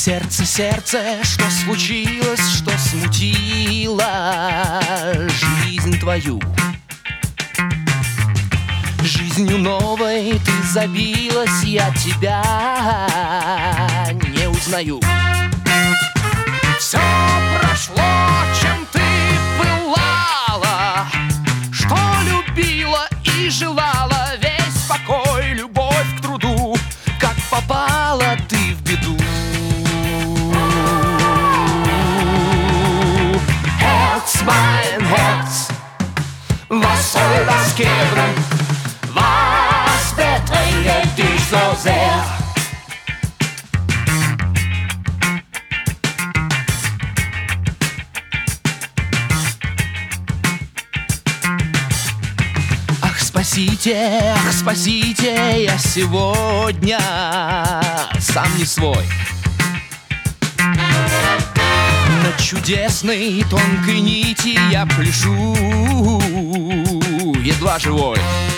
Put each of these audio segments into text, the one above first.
Сердце, сердце, что случилось, что смутило жизнь твою? Жизнью новой ты забилась, я тебя не узнаю. Все прошло, чем ты пылала, что любила и желала, весь покой, любовь к труду. Как попала ты в беду. Herz, mein Herz, was soll das geben? Was bedrängt dich so sehr? Ах, спасите, я сегодня сам не свой. На чудесной тонкой нити я пляшу, едва живой.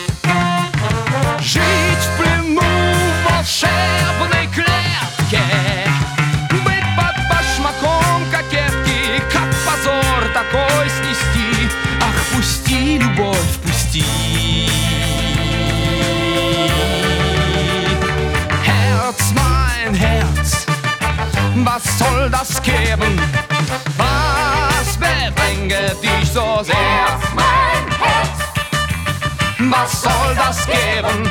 Жить в плену в волшебной клетке, быть под башмаком кокетки, как позор такой снести. Ах, пусти, любовь, пусти. Herz, mein Herz, was soll das geben? Was bedrängt dich so sehr? Herz, mein Herz, was soll das geben?